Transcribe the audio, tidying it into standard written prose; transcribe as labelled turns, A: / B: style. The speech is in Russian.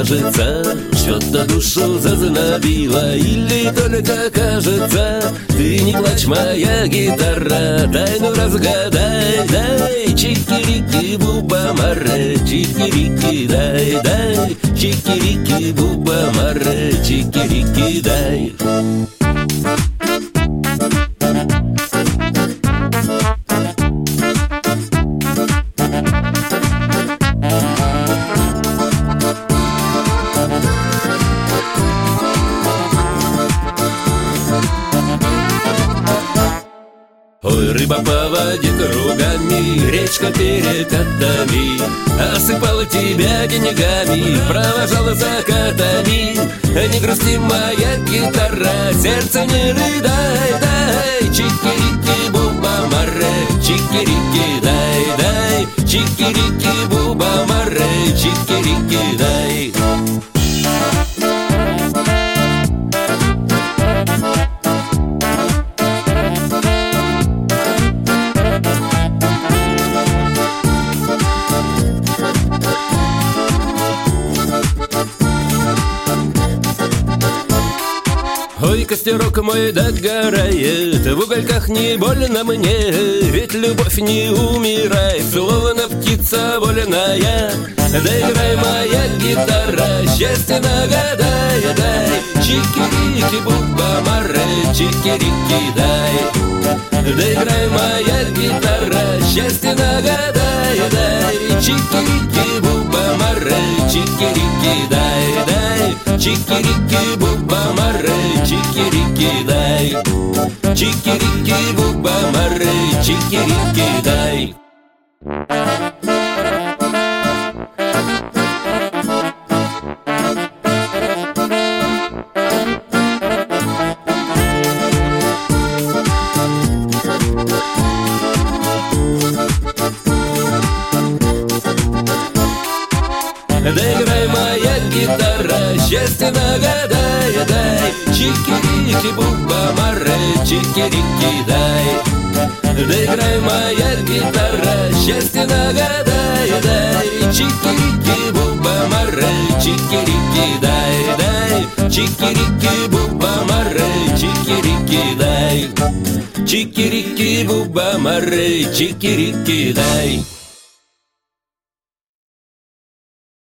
A: кажется, что-то душу зазнобило, или только кажется. Ты не плачь, моя гитара, тайну разгадай, дай. Чики-рики, буба-маре, чики-рики, дай, дай. Чики-рики, буба-маре, чики-рики, дай. Ой, рыба по воде кругами, речка перекатами, осыпала тебя деньгами, провожала закатами. Не грусти, моя гитара, сердце не рыдай, дай. Чики-рики, буба-маре, чики-рики, дай, дай. Чики-рики, буба-маре, чики-рики, дай. Ой, костерок мой догорает, в угольках не больно мне, ведь любовь не умирает, словно птица вольная. Доиграй, моя гитара, счастье нагадай, дай. Чики-рики, буба-маре, чики-рики, дай. Доиграй, моя гитара, счастье нагадай, дай. Чики-рики, буба-маре, чики-рики, дай, дай. Чики-рики, буба-маре, чики-рики, дай. Чики-рики, буба-маре, чики-рики, дай. Доиграй, моя гитара, счастье нагадай, дай. Чики-рики, буба-маре, чики-рики, дай. Доиграй, моя гитара, счастье нагадай, дай. Чики-рики, буба-маре, чики-рики, дай, дай. Чики-рики, буба-маре, чики-рики, дай. Чики-рики, буба-маре, чики-рики, дай.